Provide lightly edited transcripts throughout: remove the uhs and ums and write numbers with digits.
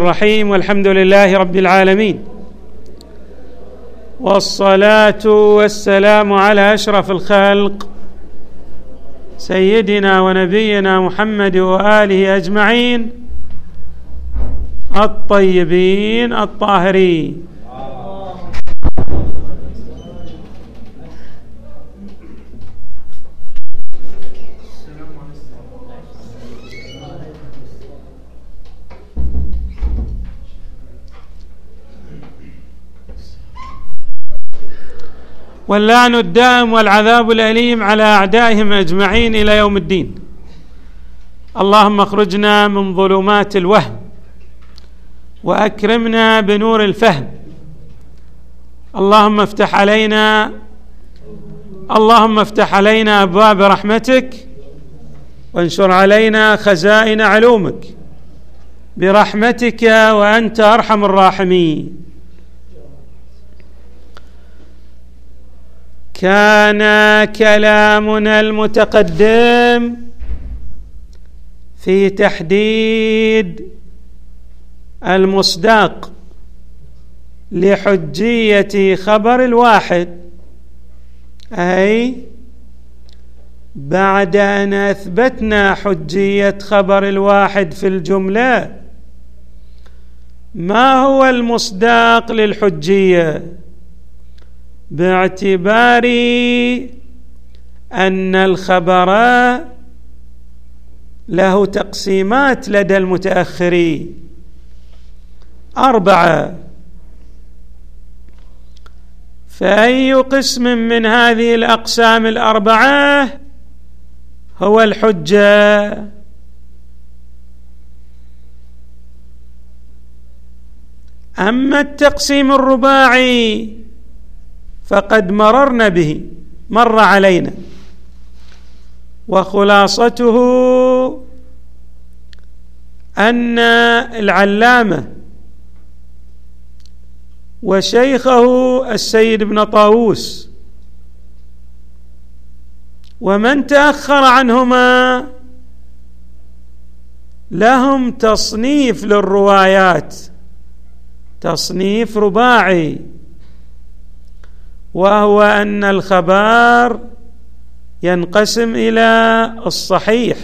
الرحيم، والحمد لله رب العالمين، والصلاة والسلام على أشرف الخلق سيدنا ونبينا محمد وآله أجمعين الطيبين الطاهرين. واللعن الدائم والعذاب الأليم على أعدائهم أجمعين إلى يوم الدين. اللهم اخرجنا من ظلمات الوهم وأكرمنا بنور الفهم. اللهم افتح علينا أبواب رحمتك، وانشر علينا خزائن علومك برحمتك وأنت أرحم الراحمين. كان كلامنا المتقدم في تحديد المصداق لحجية خبر الواحد، أي بعد أن أثبتنا حجية خبر الواحد في الجملة، ما هو المصداق للحجية؟ باعتبار أن الخبر له تقسيمات لدى المتأخرين 4، فأي قسم من هذه الأقسام 4 هو الحجة؟ أما التقسيم الرباعي فقد مررنا به، مر علينا، وخلاصته أن العلامة وشيخه السيد ابن طاووس ومن تأخر عنهما لهم تصنيف للروايات، تصنيف رباعي، وهو أن الخبر ينقسم إلى الصحيح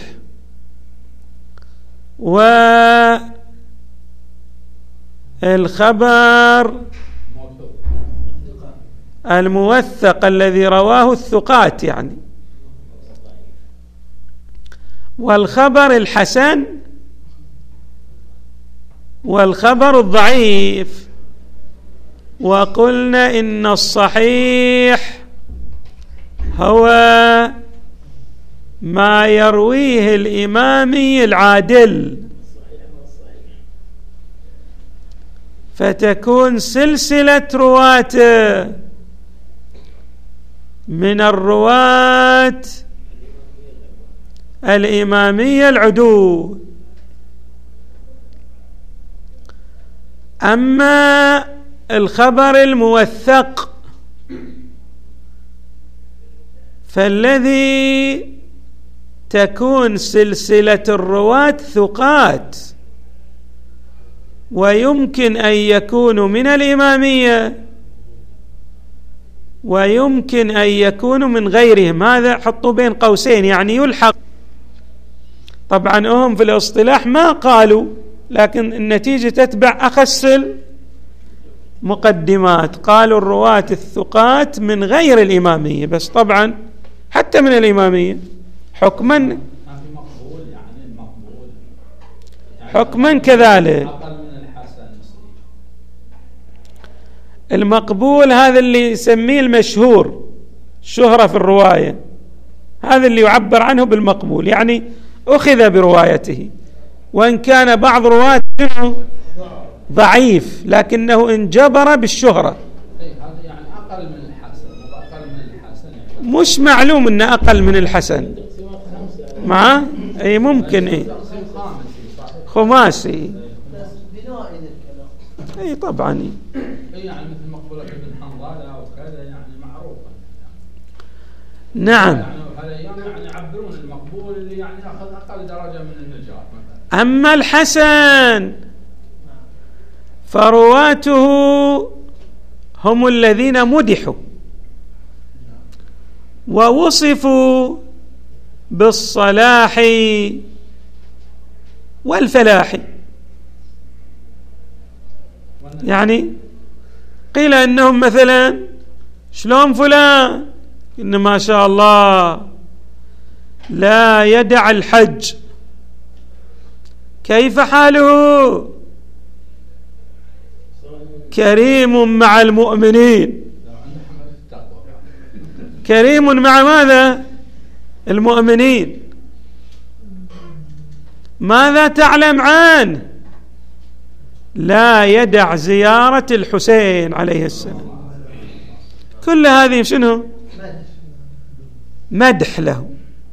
والخبر الموثق الذي رواه الثقات يعني، والخبر الحسن والخبر الضعيف. وقلنا إن الصحيح هو ما يرويه الإمامي العادل، فتكون سلسلة رواة من الرواة الإمامية العدول. أما الخبر الموثق فالذي تكون سلسلة الرواة ثقات، ويمكن أن يكونوا من الإمامية ويمكن أن يكونوا من غيرهم، هذا حطوا بين قوسين يعني يلحق. طبعا هم في الاصطلاح ما قالوا، لكن النتيجة تتبع أخس مقدمات، قالوا الرواة الثقات من غير الإمامية، بس طبعا حتى من الإمامية حكما كذلك. المقبول هذا اللي يسميه المشهور، شهرة في الرواية، هذا اللي يعبر عنه بالمقبول، يعني أخذ بروايته، وإن كان بعض رواة ضعيف لكنه انجبر بالشهرة. هذا يعني أقل من الحسن، وأقل من الحسن يعني مش معلوم إنه أقل من الحسن، معه أي ممكن إيه خماسي أي طبعا يعني مثل مقبولة ابن حنظلة وكذا يعني معروفة. نعم، يعني يعبرون المقبول اللي يعني أخذ أقل درجة من النجاح مثلا. أما الحسن فرواته هم الذين مدحوا ووصفوا بالصلاح والفلاح. يعني قيل أنهم مثلا شلون فلان إن ما شاء الله لا يدع الحج، كيف حاله؟ كريم مع المؤمنين. كريم مع ماذا؟ المؤمنين. ماذا تعلم عنه؟ لا يدع زيارة الحسين عليه السلام. كل هذه شنو؟ مدح له.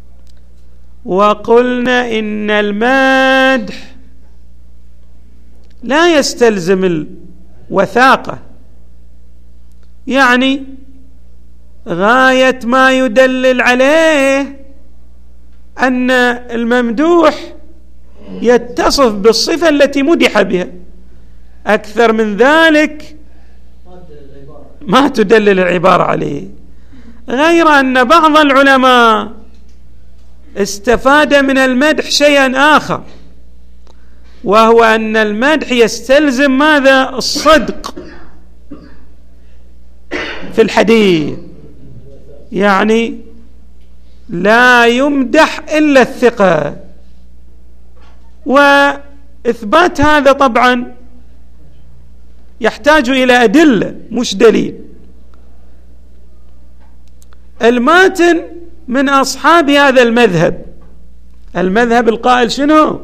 وقلنا إن المدح لا يستلزم الوثاقة، يعني غاية ما يدلل عليه أن الممدوح يتصف بالصفة التي مدح بها. أكثر من ذلك ما تدلل العبارة عليه، غير أن بعض العلماء استفاد من المدح شيئا آخر، وهو أن المدح يستلزم ماذا؟ الصدق في الحديث، يعني لا يمدح إلا الثقة. وإثبات هذا طبعا يحتاج إلى أدلة مش دليل. الماتن من أصحاب هذا المذهب القائل شنو؟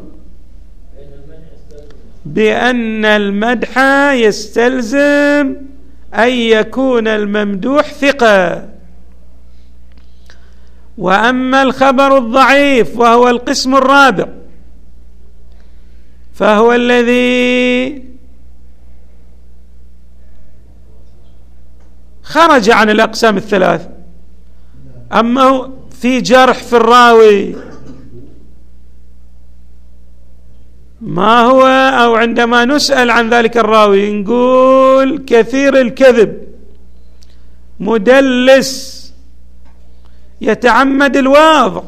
بأن المدح يستلزم أن يكون الممدوح ثقة. وأما الخبر الضعيف وهو القسم الرابع فهو الذي خرج عن الأقسام الثلاث. أما في جرح في الراوي ما هو، أو عندما نسأل عن ذلك الراوي نقول كثير الكذب، مدلس، يتعمد الواضع،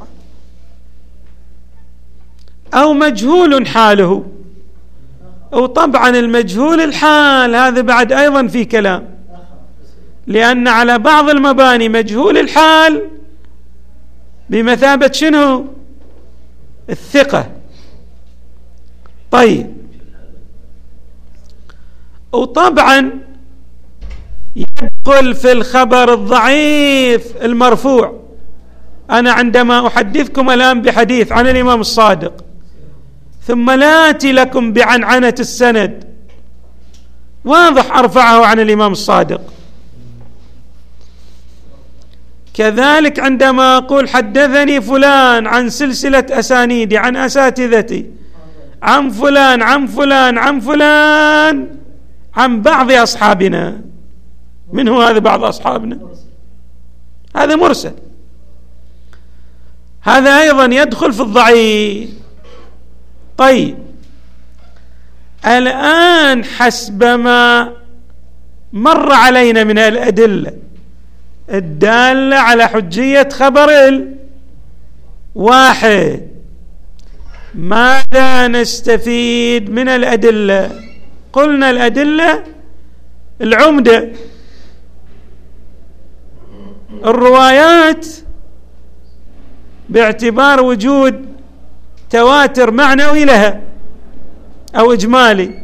أو مجهول حاله. وطبعا المجهول الحال هذا بعد أيضا في كلام، لأن على بعض المباني مجهول الحال بمثابة شنو؟ الثقة. طيب، وطبعا يدخل في الخبر الضعيف المرفوع. أنا عندما أحدثكم الآن بحديث عن الإمام الصادق ثم لا آتي لكم بعنعنة السند، واضح أرفعه عن الإمام الصادق. كذلك عندما أقول حدثني فلان عن سلسلة أسانيدي عن أساتذتي عن فلان عن فلان عن فلان عن بعض أصحابنا، من هو هذا بعض أصحابنا؟ هذا مرسل، هذا أيضا يدخل في الضعيف. طيب، الآن حسب ما مر علينا من الأدلة الدالة على حجية خبر الواحد، ماذا نستفيد من الأدلة؟ قلنا الأدلة العمدة الروايات باعتبار وجود تواتر معنوي لها أو إجمالي،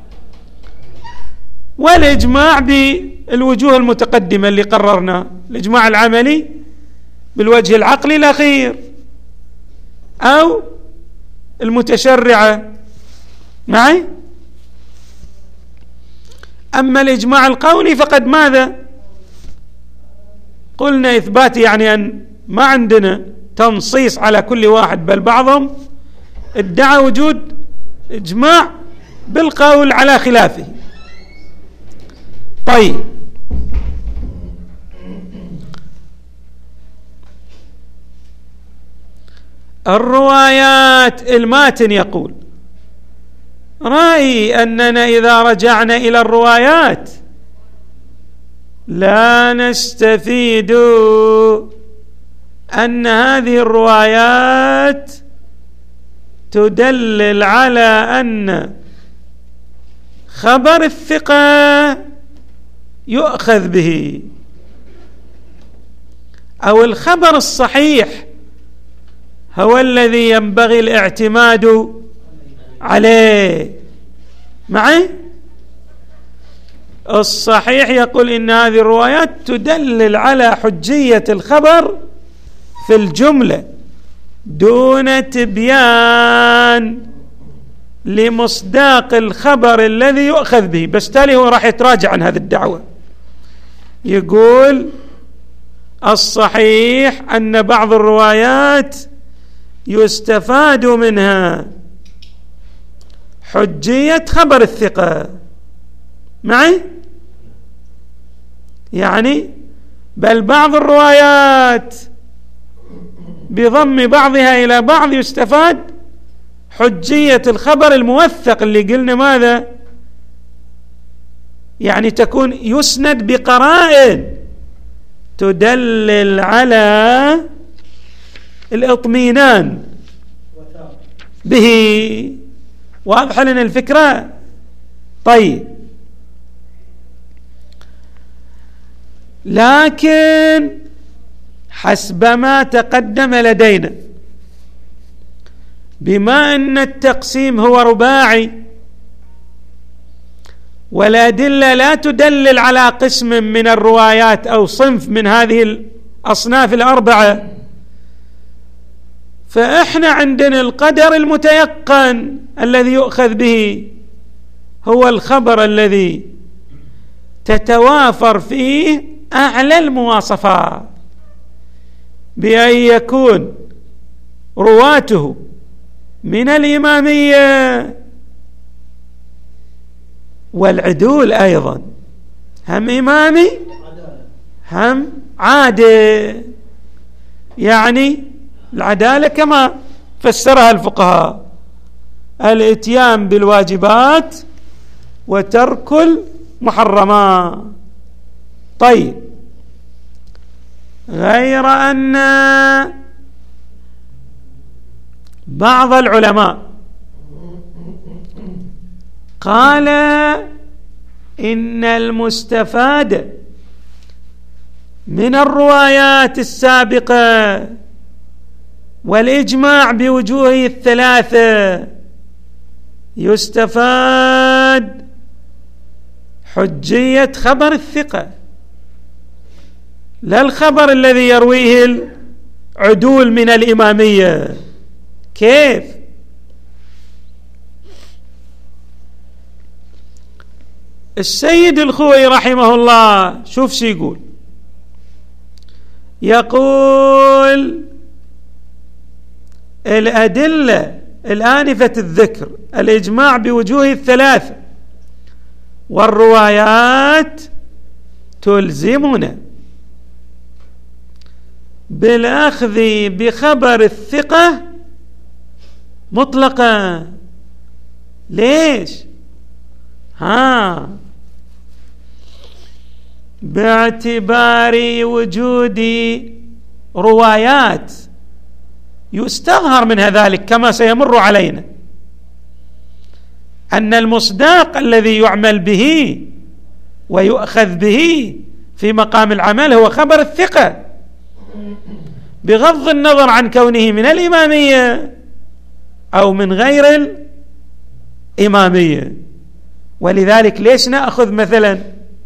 والإجماع بالوجوه المتقدمة اللي قررنا، الإجماع العملي بالوجه العقلي الأخير أو المتشرعة معي. أما الإجماع القولي فقد ماذا؟ قلنا إثباتي، يعني أن ما عندنا تنصيص على كل واحد، بل بعضهم ادعى وجود إجماع بالقول على خلافه. طيب، الروايات الماتن يقول رأيي أننا إذا رجعنا إلى الروايات لا نستفيد أن هذه الروايات تدلل على أن خبر الثقة يؤخذ به، أو الخبر الصحيح هو الذي ينبغي الاعتماد عليه. معي؟ الصحيح يقول إن هذه الروايات تدلل على حجية الخبر في الجملة دون تبيان لمصداق الخبر الذي يؤخذ به. بس تالي هو راح يتراجع عن هذه الدعوة، يقول الصحيح أن بعض الروايات يستفاد منها حجية خبر الثقة. معي؟ يعني بل بعض الروايات بضم بعضها إلى بعض يستفاد حجية الخبر الموثق اللي قلنا ماذا؟ يعني تكون يسند بقرائن تدلل على الاطمئنان به. واضح لنا الفكرة؟ طيب، لكن حسب ما تقدم لدينا بما أن التقسيم هو رباعي والأدلة لا تدلل على قسم من الروايات أو صنف من هذه الأصناف الأربعة، فإحنا عندنا القدر المتيقن الذي يؤخذ به هو الخبر الذي تتوافر فيه أعلى المواصفات، بأن يكون رواته من الإمامية والعدول أيضا، هم إمامي هم عادل. يعني العدالة كما فسرها الفقهاء الاتيان بالواجبات وترك المحرمات. طيب، غير أن بعض العلماء قال إن المستفاد من الروايات السابقة والإجماع بوجوهه الثلاثة يستفاد حجية خبر الثقة، لا الخبر الذي يرويه العدول من الإمامية. كيف؟ السيد الخوئي رحمه الله شوف شو يقول، يقول الأدلة الآنفة الذكر الإجماع بوجوه الثلاثة والروايات تلزمنا بالأخذ بخبر الثقة مطلقا. ليش؟ باعتبار وجود روايات يستظهر منها ذلك كما سيمر علينا أن المصداق الذي يعمل به ويؤخذ به في مقام العمل هو خبر الثقة بغض النظر عن كونه من الإمامية أو من غير الإمامية. ولذلك ليش نأخذ مثلا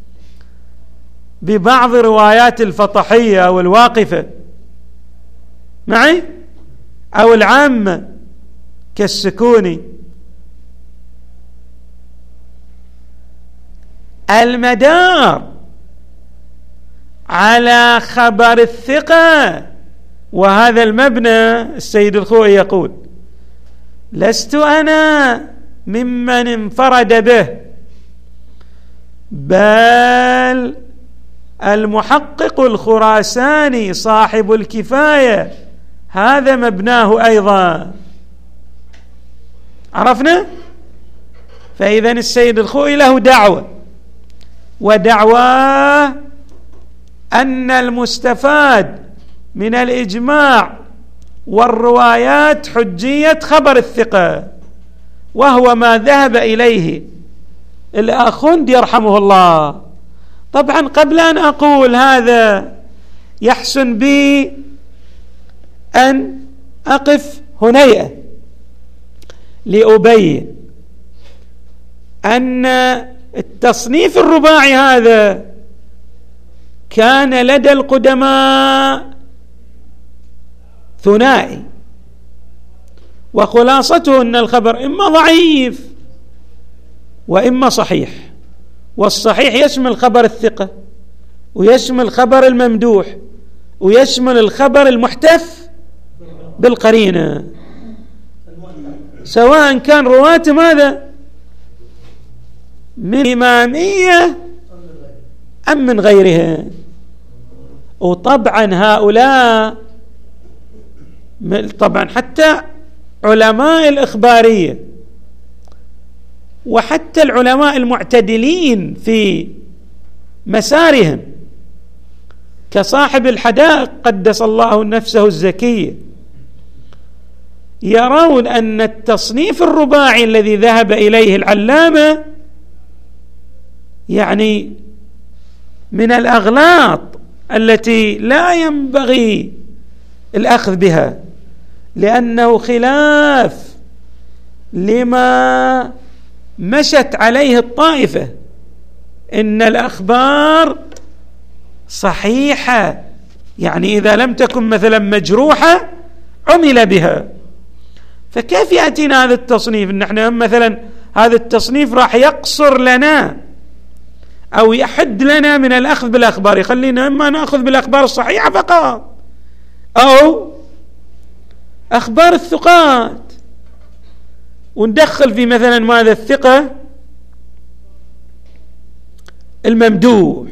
ببعض روايات الفطحية أو الواقفة معي أو العامة كالسكوني؟ المدار على خبر الثقة، وهذا المبنى السيد الخوئي يقول لست أنا ممن انفرد به، بل المحقق الخراساني صاحب الكفاية هذا مبناه أيضا. عرفنا؟ فإذن السيد الخوئي له دعوة، ودعواه أن المستفاد من الإجماع والروايات حجية خبر الثقة، وهو ما ذهب إليه الآخوند يرحمه الله. طبعا قبل أن أقول هذا يحسن بي أن أقف هنيئة لأبين أن التصنيف الرباعي هذا كان لدى القدماء ثنائي، وخلاصته أن الخبر إما ضعيف وإما صحيح، والصحيح يشمل خبر الثقة ويشمل خبر الممدوح ويشمل الخبر المحتف بالقرينة، سواء كان رواة ماذا من إمامية أم من غيرها. وطبعا هؤلاء طبعا حتى علماء الإخبارية وحتى العلماء المعتدلين في مسارهم كصاحب الحدائق قدس الله نفسه الزكية يرون أن التصنيف الرباعي الذي ذهب إليه العلامة يعني من الأغلاط التي لا ينبغي الأخذ بها، لأنه خلاف لما مشت عليه الطائفة، إن الأخبار صحيحة، يعني إذا لم تكن مثلا مجروحة عمل بها. فكيف يأتينا هذا التصنيف؟ نحن مثلا هذا التصنيف راح يقصر لنا أو يحد لنا من الأخذ بالأخبار، يخلينا إما نأخذ بالأخبار الصحيحة فقط أو أخبار الثقات، وندخل في مثلا ماذا الثقة الممدوح.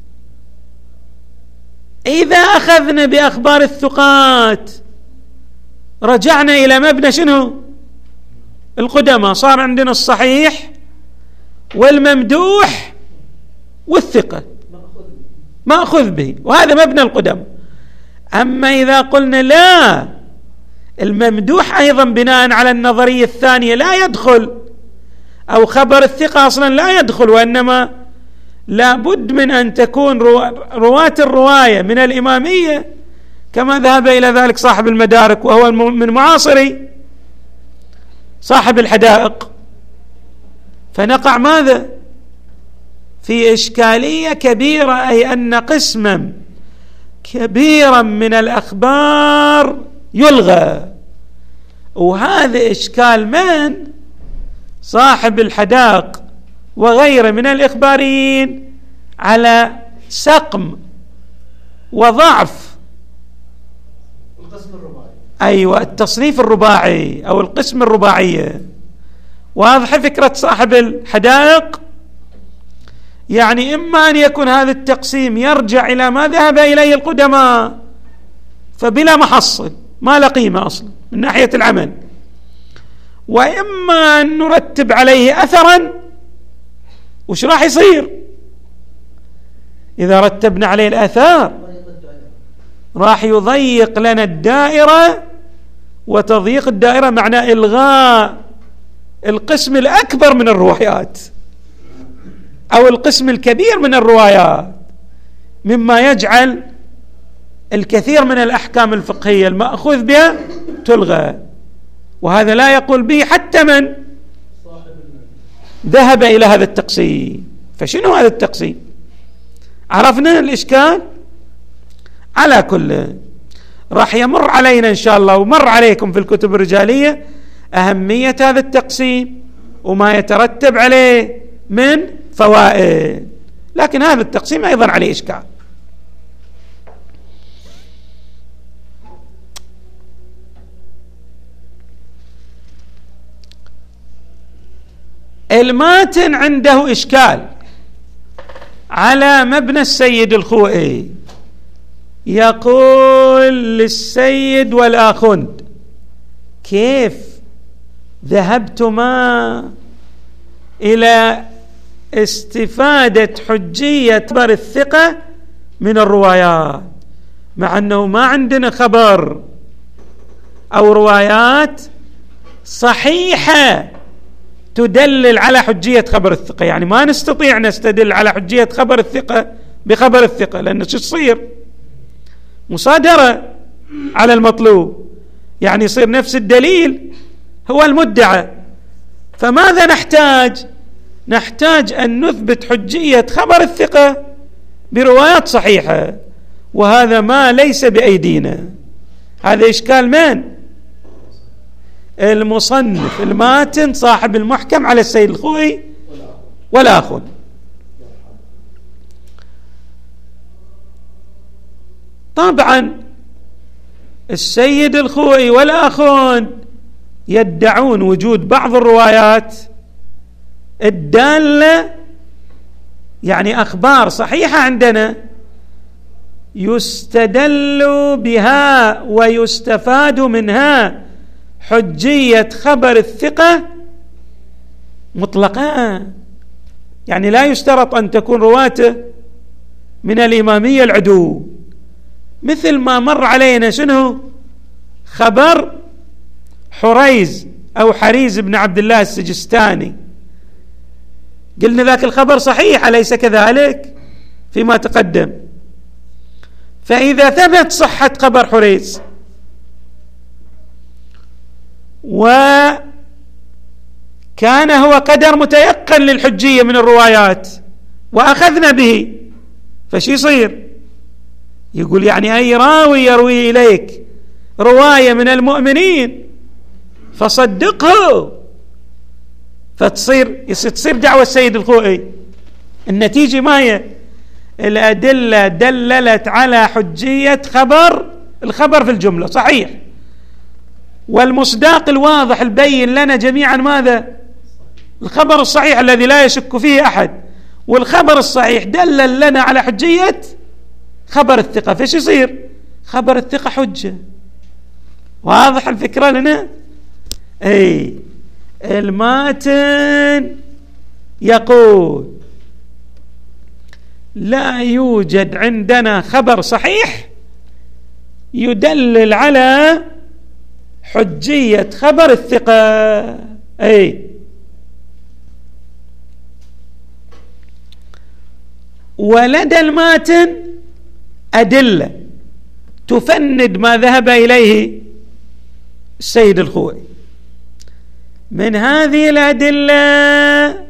إذا أخذنا بأخبار الثقات رجعنا إلى مبنى شنو؟ القدماء، صار عندنا الصحيح والممدوح والثقة مأخذ به، وهذا مبنى القدماء. أما إذا قلنا لا، الممدوح أيضا بناء على النظرية الثانية لا يدخل، أو خبر الثقة أصلا لا يدخل، وإنما لا بد من أن تكون رواة الرواية من الإمامية كما ذهب إلى ذلك صاحب المدارك وهو من معاصري صاحب الحدائق. فنقع ماذا؟ في إشكالية كبيرة، أي أن قسما كبيرا من الأخبار يلغى، وهذا إشكال من صاحب الحدائق وغيره من الإخباريين على سقم وضعف القسم الرباعي. أيوة، التصنيف الرباعي أو القسم الرباعية. واضح فكرة صاحب الحدائق؟ يعني إما أن يكون هذا التقسيم يرجع إلى ما ذهب إليه القدماء فبلا محصل ما له قيمة أصلا من ناحية العمل، وإما أن نرتب عليه أثرا. وش راح يصير إذا رتبنا عليه الآثار؟ راح يضيق لنا الدائرة، وتضييق الدائرة معناه إلغاء القسم الأكبر من الروايات أو القسم الكبير من الروايات، مما يجعل الكثير من الأحكام الفقهية المأخوذ بها تلغى، وهذا لا يقول به حتى من ذهب إلى هذا التقسيم. فشنو هذا التقسيم؟ عرفنا الإشكال؟ على كل راح يمر علينا إن شاء الله ومر عليكم في الكتب الرجالية أهمية هذا التقسيم وما يترتب عليه من فوائد، لكن هذا التقسيم أيضا عليه إشكال. الماتن عنده إشكال على مبنى السيد الخوئي، يقول للسيد والآخوند: كيف ذهبتما إلى استفادة حجية خبر الثقة من الروايات، مع أنه ما عندنا خبر أو روايات صحيحة تدلل على حجية خبر الثقة. يعني ما نستطيع نستدل على حجية خبر الثقة بخبر الثقة، لأنه شو تصير؟ مصادرة على المطلوب، يعني يصير نفس الدليل هو المدعى. فماذا نحتاج؟ نحتاج أن نثبت حجية خبر الثقة بروايات صحيحة، وهذا ما ليس بأيدينا. هذا إشكال من؟ المصنف الماتن صاحب المحكم على السيد الخوئي والآخون. طبعا السيد الخوئي والآخون يدعون وجود بعض الروايات الدالة، يعني أخبار صحيحة عندنا يستدل بها ويستفاد منها حجية خبر الثقة مطلقا. يعني لا يشترط أن تكون رواته من الإمامية العدول، مثل ما مر علينا شنو خبر حريز أو حريز بن عبد الله السجستاني، قلنا ذاك الخبر صحيح أليس كذلك فيما تقدم؟ فإذا ثبت صحة خبر حريز وكان هو قدر متيقن للحجية من الروايات وأخذنا به، فشي يصير؟ يقول يعني أي راوي يروي إليك رواية من المؤمنين فصدقه، تصير دعوة السيد الخوئي. النتيجة ما هي؟ الأدلة دللت على حجية الخبر في الجملة صحيح، والمصداق الواضح البين لنا جميعا ماذا؟ الخبر الصحيح الذي لا يشك فيه أحد، والخبر الصحيح دلل لنا على حجية خبر الثقة. فايش يصير؟ خبر الثقة حجة. واضح الفكرة لنا؟ اي الماتن يقول لا يوجد عندنا خبر صحيح يدلل على حجية خبر الثقة. اي ولدى الماتن أدلة تفند ما ذهب إليه السيد الخوئي. من هذه الأدلة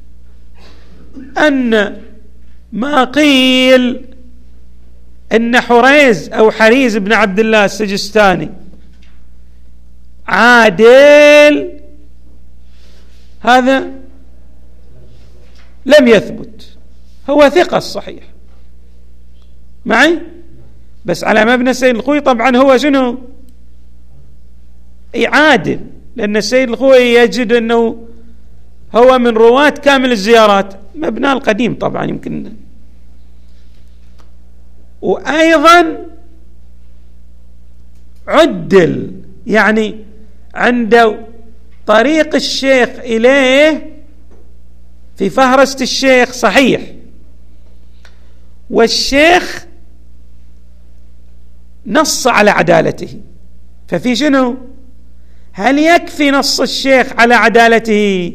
أن ما قيل أن حريز أو حريز بن عبد الله السجستاني عادل، هذا لم يثبت، هو ثقة الصحيح معي، بس على مبنى السيد الخوئي طبعا هو شنو؟ عادل، لأن السيد الخوئي يجد أنه هو من رواة كامل الزيارات، مبنى القديم طبعا يمكن. وأيضا عدل، يعني عند طريق الشيخ إليه في فهرسة الشيخ صحيح، والشيخ نص على عدالته. ففي شنو؟ هل يكفي نص الشيخ على عدالته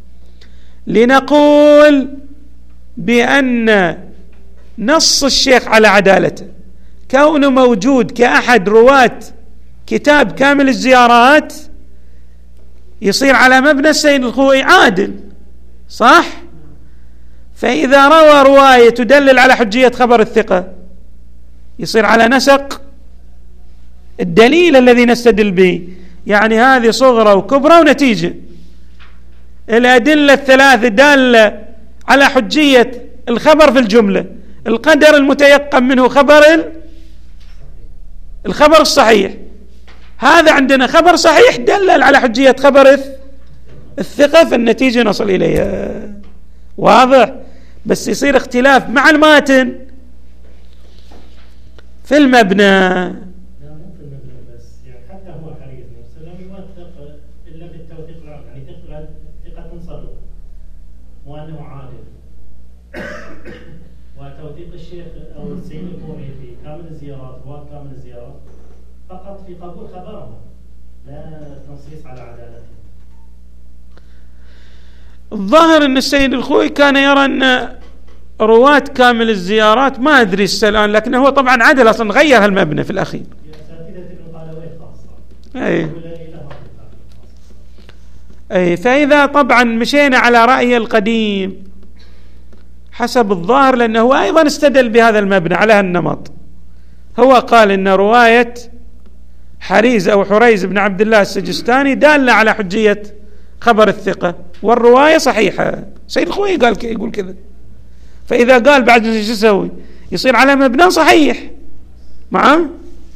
لنقول بأن نص الشيخ على عدالته كونه موجود كأحد رواة كتاب كامل الزيارات يصير على مبنى السيد الخوئي عادل صح؟ فإذا روى رواية تدلل على حجية خبر الثقة يصير على نسق الدليل الذي نستدل به. يعني هذه صغرى وكبرى ونتيجة. الأدلة الثلاثة دالة على حجية الخبر في الجملة، القدر المتيقن منه الخبر الصحيح، هذا عندنا خبر صحيح دلل على حجية خبر الثقة، فالنتيجة نصل إليها. واضح؟ بس يصير اختلاف مع الماتن في المبنى. وتوثيق الشيخ أو السيد الخوئي في كامل الزيارات وكامل الزيارات فقط في قبول خبرهم، لا تنصيص على عدالته. الظاهر أن السيد الخوئي كان يرى أن رواة كامل الزيارات، ما أدري الآن، لكن هو طبعا عدل أصلا، غير هالمبنى في الأخير. أي فإذا طبعا مشينا على رأي القديم حسب الظاهر، لأنه هو أيضا استدل بهذا المبنى على هالنمط. هو قال إن رواية حريز أو حريز بن عبد الله السجستاني دالة على حجية خبر الثقة، والرواية صحيحة. سيد الخوئي قال يقول كذا، فإذا قال بعد شو يسوي؟ يصير على مبنى صحيح معه.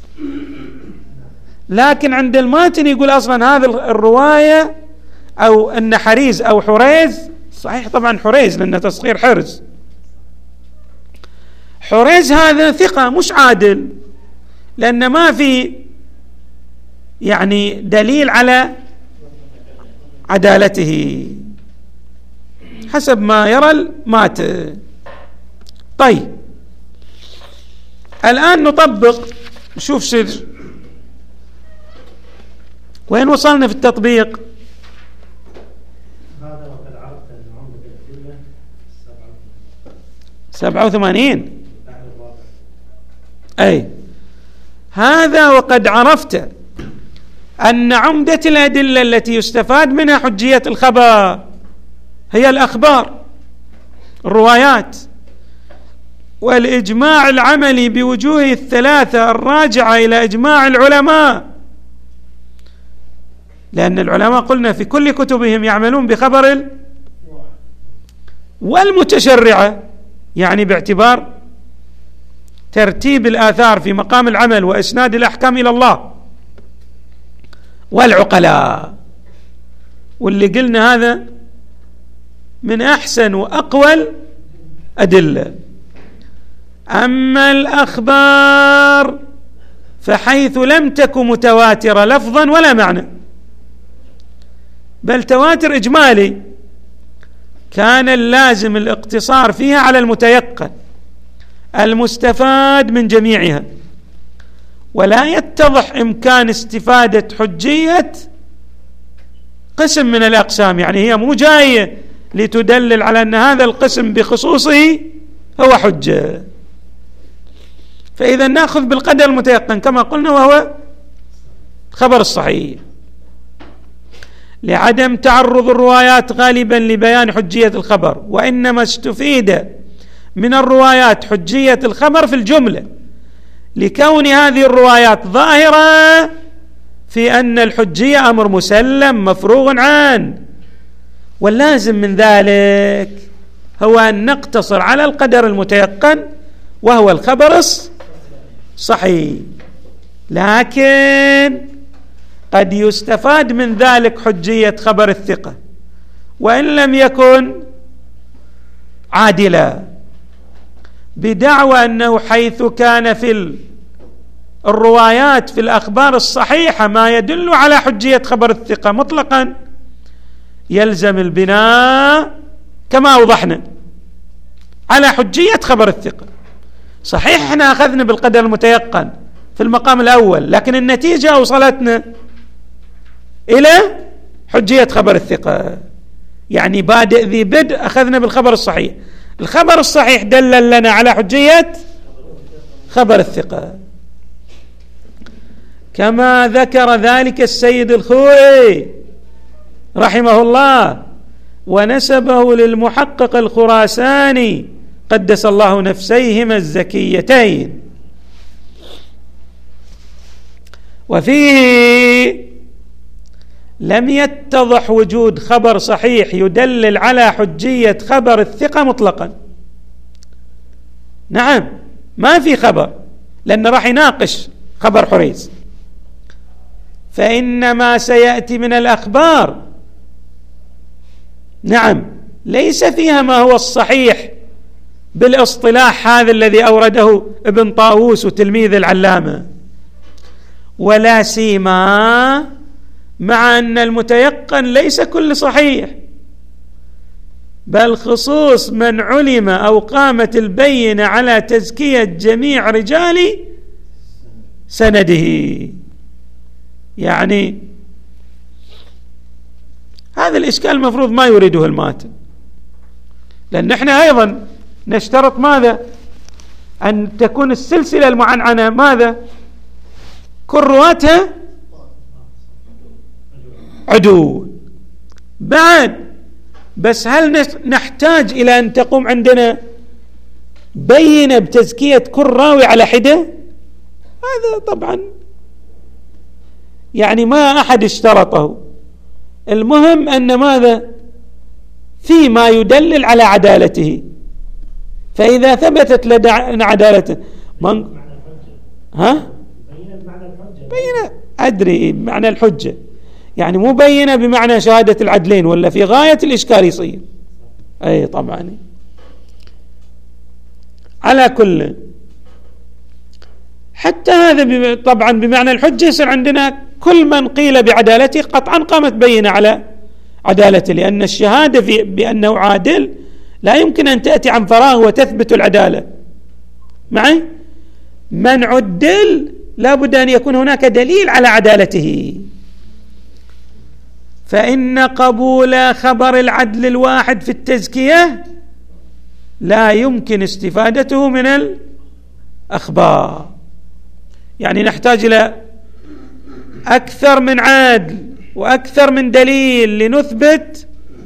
لكن عند الماتن يقول أصلا هذه الرواية أو أن حريز أو حريز صحيح، طبعا حريز لأنه تصغير حرز، حريز هذا ثقة مش عادل، لأن ما في يعني دليل على عدالته حسب ما يرى الماتن. طيب الآن نطبق، نشوف سر وين وصلنا في التطبيق. هذا وقد عرفت أن عمدة الأدلة 87. أي هذا وقد عرفت أن عمدة الأدلة التي يستفاد منها حجية الخبر هي الأخبار، الروايات، والإجماع العملي بوجوه الثلاثة الراجعة إلى إجماع العلماء، لأن العلماء قلنا في كل كتبهم يعملون بخبر والمتشرعة، يعني باعتبار ترتيب الآثار في مقام العمل وإسناد الأحكام إلى الله والعقلاء، واللي قلنا هذا من أحسن وأقوى أدلة. أما الأخبار فحيث لم تكن متواترة لفظا ولا معنى، بل تواتر إجمالي، كان اللازم الاقتصار فيها على المتيقن المستفاد من جميعها، ولا يتضح إمكان استفادة حجية قسم من الأقسام، يعني هي مو جاية لتدلل على أن هذا القسم بخصوصه هو حجة. فإذا نأخذ بالقدر المتيقن كما قلنا، وهو خبر الصحيح، لعدم تعرض الروايات غالبا لبيان حجية الخبر، وإنما استفيد من الروايات حجية الخبر في الجملة، لكون هذه الروايات ظاهرة في أن الحجية أمر مسلم مفروغ عنه، واللازم من ذلك هو أن نقتصر على القدر المتيقن وهو الخبر الصحيح. لكن قد يستفاد من ذلك حجية خبر الثقة وإن لم يكن عادلا، بدعوى أنه حيث كان في الروايات في الأخبار الصحيحة ما يدل على حجية خبر الثقة مطلقا، يلزم البناء كما أوضحنا على حجية خبر الثقة. صحيح احنا أخذنا بالقدر المتيقن في المقام الأول، لكن النتيجة أوصلتنا إلى حجية خبر الثقة، يعني بادئ ذي بدء أخذنا بالخبر الصحيح، الخبر الصحيح دلل لنا على حجية خبر الثقة، كما ذكر ذلك السيد الخوئي رحمه الله ونسبه للمحقق الخراساني قدس الله نفسيهما الزكيتين. وفيه لم يتضح وجود خبر صحيح يدلل على حجية خبر الثقة مطلقا. نعم ما في خبر، لأن راح يناقش خبر حريز، فإن ما سيأتي من الأخبار نعم ليس فيها ما هو الصحيح بالاصطلاح هذا الذي أورده ابن طاووس وتلميذ العلامة، ولا سيما مع أن المتيقن ليس كل صحيح، بل خصوص من علم أو قامت البينة على تزكية جميع رجال سنده. يعني هذا الإشكال المفروض ما يريده الماتن، لأن احنا أيضا نشترط ماذا؟ أن تكون السلسلة المعنعنة ماذا؟ كل رواتها عدول. بعد بس هل نحتاج إلى أن تقوم عندنا بينة بتزكية كل راوي على حدة؟ هذا طبعا يعني ما أحد اشترطه. المهم أن ماذا؟ في ما يدلل على عدالته، فإذا ثبتت لدى عدالته من بينة أدري معنى الحجة، يعني مو بينة بمعنى شهادة العدلين، ولا في غاية الإشكال يصير. أي طبعا. على كل حتى هذا طبعا بمعنى الحجة يصير عندنا كل من قيل بعدالته قطعا قامت بينة على عدالته، لأن الشهادة بأنه عادل لا يمكن أن تأتي عن فراغ وتثبت العدالة معي. من عدل لا بد أن يكون هناك دليل على عدالته. فإن قبول خبر العدل الواحد في التزكية لا يمكن استفادته من الأخبار، يعني نحتاج إلى أكثر من عدل وأكثر من دليل لنثبت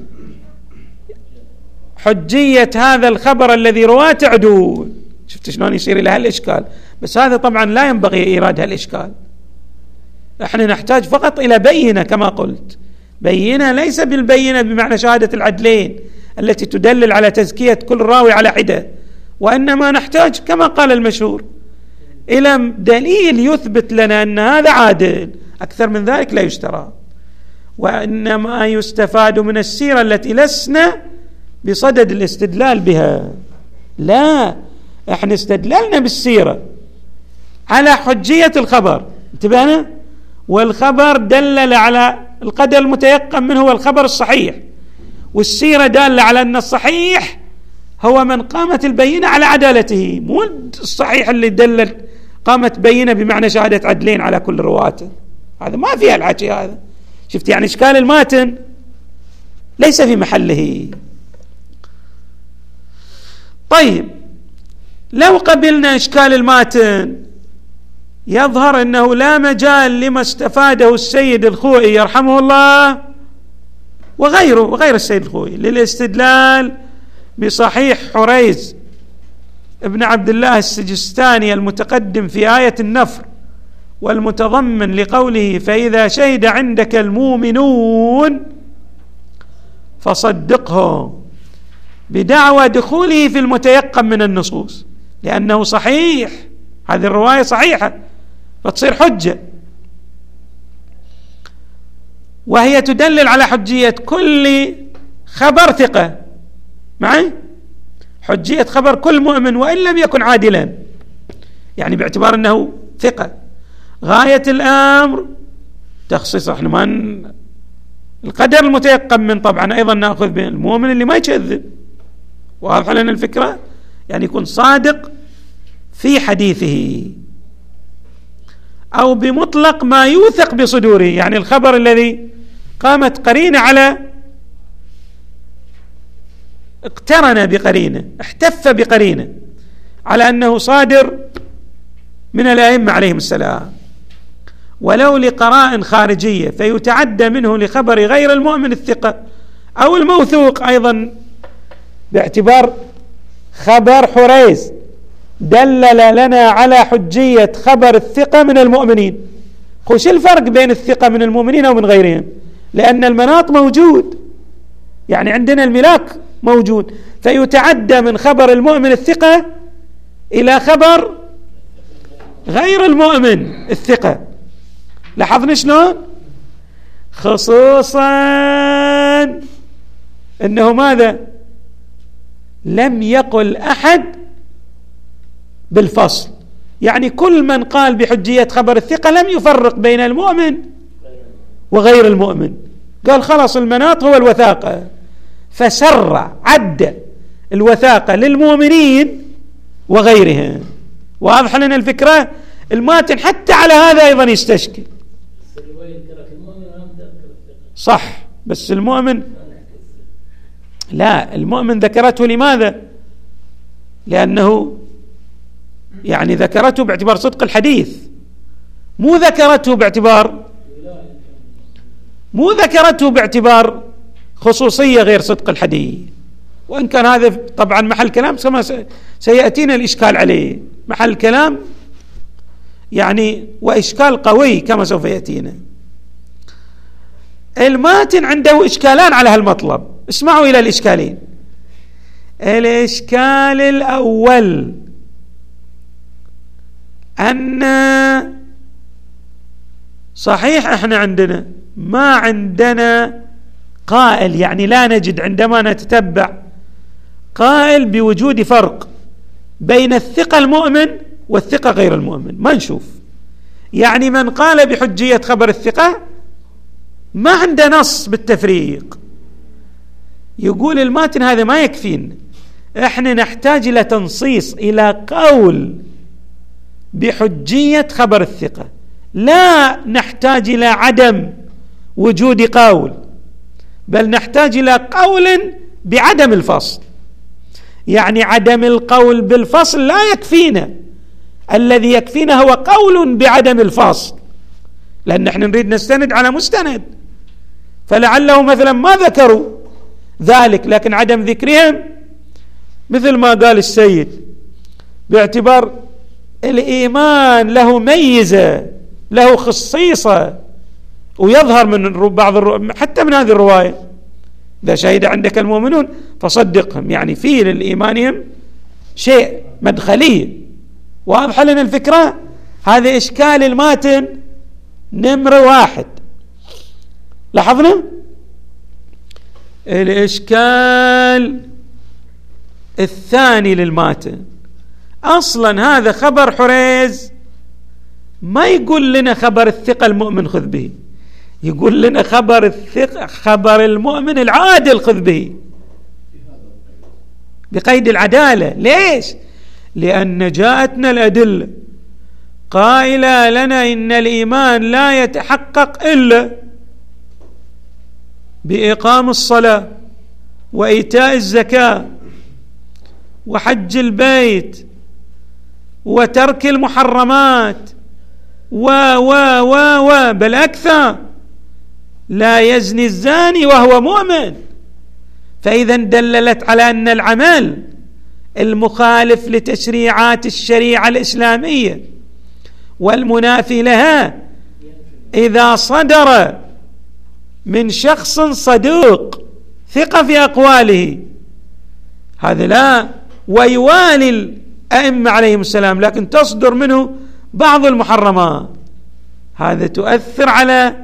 حجية هذا الخبر الذي رواته عدول. شفت شلون يصير إلى هالإشكال؟ بس هذا طبعا لا ينبغي إيراد هالإشكال. احنا نحتاج فقط إلى بينة، كما قلت بينة ليس بالبينة بمعنى شهادة العدلين التي تدلل على تزكية كل راوي على حدة، وإنما نحتاج كما قال المشهور إلى دليل يثبت لنا أن هذا عادل. أكثر من ذلك لا يشترى. وإنما يستفاد من السيرة التي لسنا بصدد الاستدلال بها، لا، احنا استدللنا بالسيرة على حجية الخبر، انتبهنا، والخبر دلل على القدر المتيقن منه هو الخبر الصحيح، والسيرة دالة على أن الصحيح هو من قامت البينة على عدالته، مو الصحيح اللي دلل قامت بينة بمعنى شهادة عدلين على كل رواته. هذا ما فيها الحكي هذا. شفت يعني إشكال الماتن ليس في محله. طيب لو قبلنا إشكال الماتن يظهر أنه لا مجال لما استفاده السيد الخوئي يرحمه الله وغيره وغير السيد الخوئي للاستدلال بصحيح حريز ابن عبد الله السجستاني المتقدم في آية النفر، والمتضمن لقوله فإذا شهد عندك المؤمنون فصدقهم، بدعوى دخوله في المتيقن من النصوص، لأنه صحيح، هذه الرواية صحيحة فتصير حجة، وهي تدلل على حجية كل خبر ثقة معي، حجية خبر كل مؤمن وإن لم يكن عادلا، يعني باعتبار أنه ثقة. غاية الأمر تخصيص، احنا ما القدر المتيقن من طبعا أيضا نأخذ بالمؤمن اللي ما يكذب، واضح لنا الفكرة، يعني يكون صادق في حديثه، أو بمطلق ما يوثق بصدوره، يعني الخبر الذي قامت قرينة على اقترن بقرينة، احتف بقرينة على أنه صادر من الأئمة عليهم السلام، ولو لقراء خارجية فيتعدى منه لخبر غير المؤمن الثقة أو الموثوق أيضا، باعتبار خبر حريز دلل لنا على حجية خبر الثقة من المؤمنين. خوش الفرق بين الثقة من المؤمنين أو من غيرهم؟ لأن المناط موجود، يعني عندنا الملاك موجود، فيتعدى من خبر المؤمن الثقة إلى خبر غير المؤمن الثقة. لاحظنا شلون؟ خصوصا أنه ماذا؟ لم يقل أحد بالفصل، يعني كل من قال بحجية خبر الثقة لم يفرق بين المؤمن وغير المؤمن، قال خلاص المناط هو الوثاقة، فسر عد الوثاقة للمؤمنين وغيرهم. واضح لنا الفكرة؟ الماتن حتى على هذا أيضا يستشكل. صح، بس المؤمن لا، المؤمن ذكرته لماذا؟ لأنه يعني ذكرته باعتبار صدق الحديث، مو ذكرته باعتبار خصوصية غير صدق الحديث. وإن كان هذا طبعا محل كلام كما سيأتينا الإشكال عليه، محل كلام يعني وإشكال قوي كما سوف يأتينا. الماتن عنده إشكالان على هالمطلب، اسمعوا إلى الإشكالين. الإشكال الأول أن صحيح احنا عندنا ما عندنا قائل، يعني لا نجد عندما نتتبع قائل بوجود فرق بين الثقة المؤمن والثقة غير المؤمن، ما نشوف. يعني من قال بحجية خبر الثقة ما عنده نص بالتفريق. يقول الماتن هذا ما يكفينا، احنا نحتاج إلى تنصيص، إلى قول بحجية خبر الثقة، لا نحتاج إلى عدم وجود قول، بل نحتاج إلى قول بعدم الفصل. يعني عدم القول بالفصل لا يكفينا، الذي يكفينا هو قول بعدم الفصل، لأن نحن نريد نستند على مستند، فلعله مثلا ما ذكروا ذلك، لكن عدم ذكرهم مثل ما قال السيد باعتبار الإيمان له ميزة، له خصيصة، ويظهر من بعض حتى من هذه الرواية: إذا شهد عندك المؤمنون فصدقهم، يعني فيه للإيمانهم شيء مدخلي. واضح لنا الفكرة؟ هذا إشكال الماتن نمرة 1. لاحظنا الإشكال الثاني للماتن، أصلا هذا خبر حريز ما يقول لنا خبر الثقة المؤمن خذ به، يقول لنا خبر الثقة خبر المؤمن العادل خذ به بقيد العدالة. ليش؟ لأن جاءتنا الأدلة قائلة لنا إن الإيمان لا يتحقق إلا بإقام الصلاة وإيتاء الزكاة وحج البيت وترك المحرمات بل أكثر، لا يزني الزاني وهو مؤمن. فإذا دللت على أن العمل المخالف لتشريعات الشريعة الإسلامية والمنافي لها إذا صدر من شخص صدوق ثقة في أقواله هذا لا، ويوالي الأئمة عليهم السلام، لكن تصدر منه بعض المحرمات، هذا تؤثر على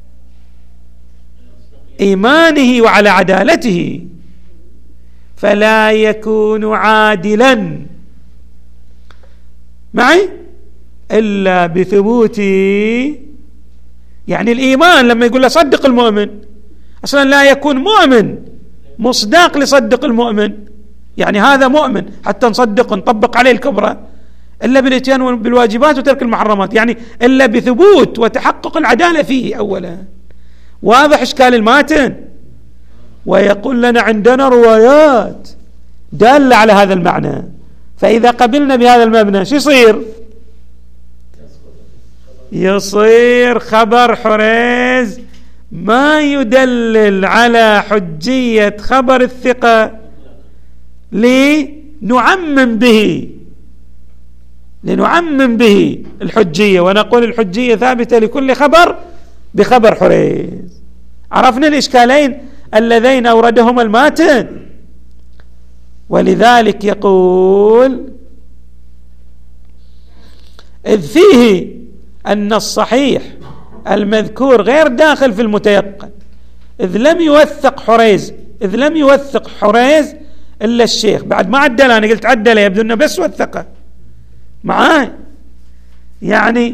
إيمانه وعلى عدالته، فلا يكون عادلا معي إلا بثبوت، يعني الإيمان لما يقول له صدق المؤمن أصلا لا يكون مؤمن مصداق لصدق المؤمن، يعني هذا مؤمن حتى نصدق ونطبق عليه الكبرى إلا بالإتيان بالواجبات وترك المحرمات، يعني إلا بثبوت وتحقق العدالة فيه أولا. واضح إشكال الماتن؟ ويقول لنا عندنا روايات دالة على هذا المعنى، فإذا قبلنا بهذا المبنى شو يصير خبر حريز ما يدلل على حجية خبر الثقة لنعمم به الحجية، ونقول الحجية ثابتة لكل خبر بخبر حريز. عرفنا الإشكالين اللذين أوردهما الماتن. ولذلك يقول إذ فيه أن الصحيح المذكور غير داخل في المتيقن، إذ لم يوثق حريز إلا الشيخ، بعد ما عدل، أنا قلت عدل يبدو أنه بس وثقه معاه، يعني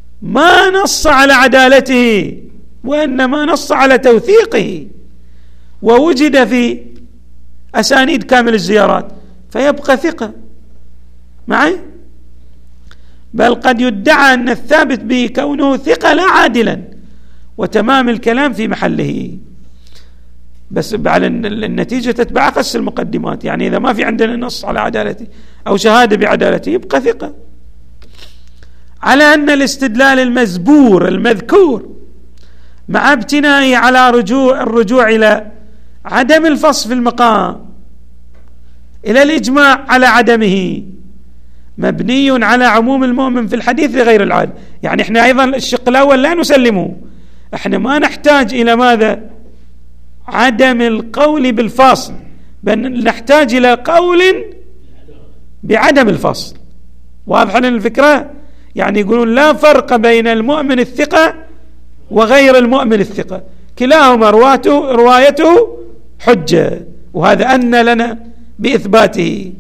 ما نص على عدالته وإنما نص على توثيقه، ووجد في أسانيد كامل الزيارات فيبقى ثقة معي، بل قد يدعى أن الثابت به كونه ثقة لا عادلا، وتمام الكلام في محله. بس على النتيجة تتبع أخص المقدمات، يعني إذا ما في عندنا نص على عدالته أو شهادة بعدالته يبقى ثقة. على أن الاستدلال المزبور المذكور مع ابتنائه على الرجوع إلى عدم الفصل في المقام إلى الإجماع على عدمه مبني على عموم المؤمن في الحديث لغير العادة. يعني احنا أيضا الشق الأول لا نسلمه، احنا ما نحتاج إلى ماذا؟ عدم القول بالفصل، بل نحتاج إلى قول بعدم الفصل. واضح لنا الفكرة؟ يعني يقولون لا فرق بين المؤمن الثقة وغير المؤمن الثقة، كلاهما روايته حجة، وهذا أن لنا بإثباته.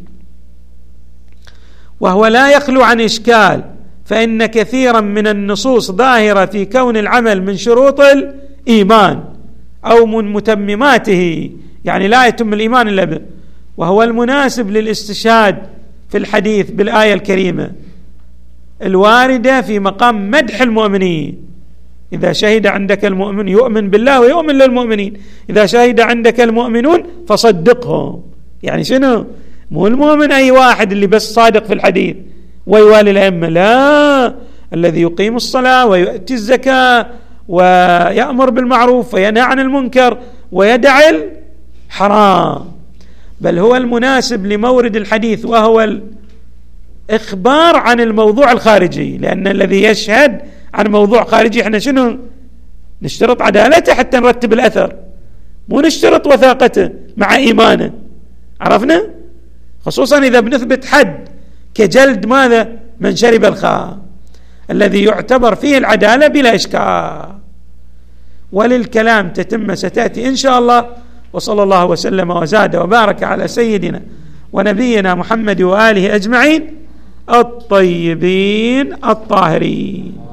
وهو لا يخلو عن إشكال، فإن كثيرا من النصوص ظاهرة في كون العمل من شروط الإيمان أو من متمماته، يعني لا يتم الإيمان إلا به، وهو المناسب للاستشهاد في الحديث بالآية الكريمة الواردة في مقام مدح المؤمنين. إذا شهد عندك المؤمن يؤمن بالله ويؤمن للمؤمنين، إذا شهد عندك المؤمنون فصدقهم. يعني شنو؟ مو المؤمن أي واحد اللي بس صادق في الحديث ويوالي الأئمة، لا، الذي يقيم الصلاة ويؤتي الزكاة ويأمر بالمعروف وينهى عن المنكر ويدع الحرام، بل هو المناسب لمورد الحديث وهو الإخبار عن الموضوع الخارجي. لأن الذي يشهد عن موضوع خارجي احنا شنو نشترط؟ عدالته حتى نرتب الأثر، مو نشترط وثاقته مع إيمانه. عرفنا؟ خصوصا إذا بنثبت حد كجلد ماذا؟ من شرب الخمر، الذي يعتبر فيه العدالة بلا إشكال. وللكلام تتم ستأتي إن شاء الله. وصلى الله وسلم وزاد وبارك على سيدنا ونبينا محمد وآله أجمعين الطيبين الطاهرين.